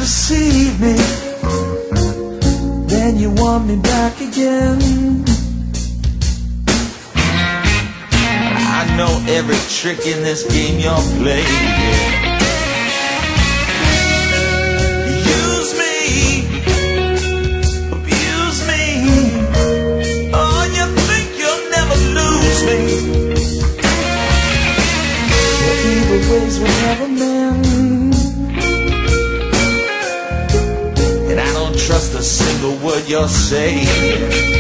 deceive me, then you want me back again. I know every trick in this game you're playing. Use me, abuse me. Oh, you think you'll never lose me. Your evil ways will never mend, and I don't trust a single word you're saying.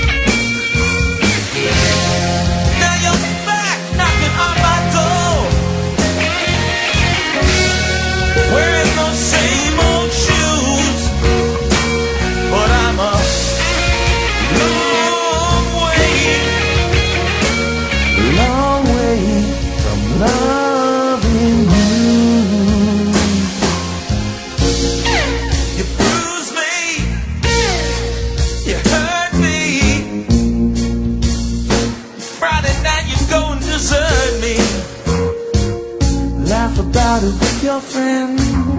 About it with your friend.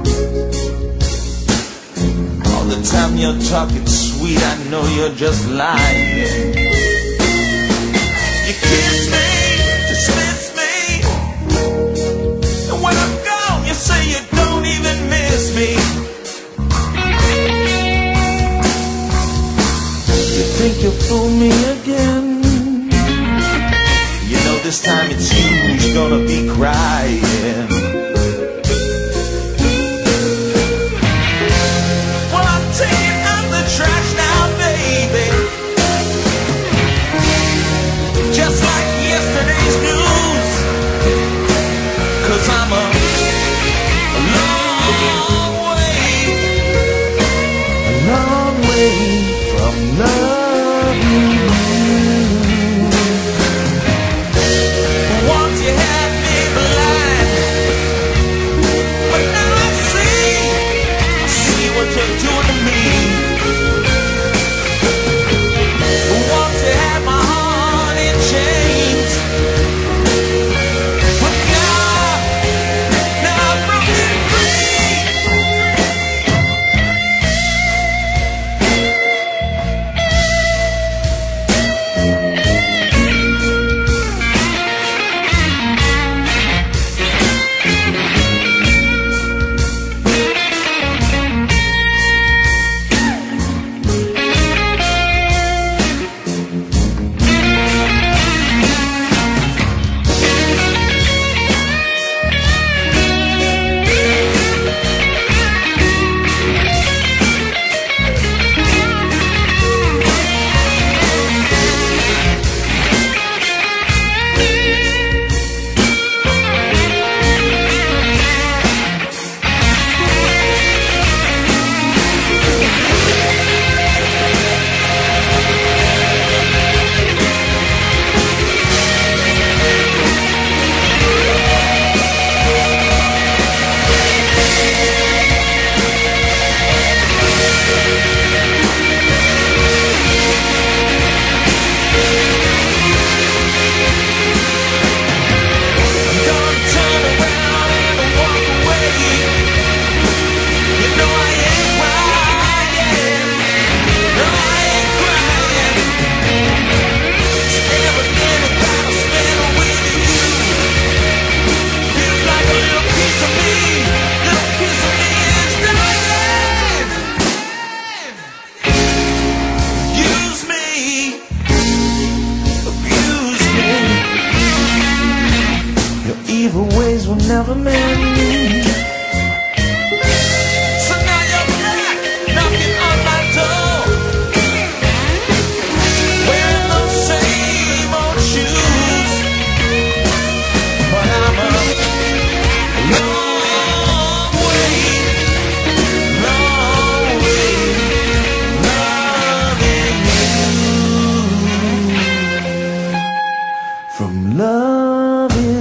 All the time you're talking sweet, I know you're just lying. You kiss me, dismiss me, and when I'm gone you say you don't even miss me. You think you'll fool me again. You know this time it's you who's gonna be crying. Evil ways will never mend. So now you're back, knocking on my door, wearing those same old shoes. But I'm a long way loving you, from loving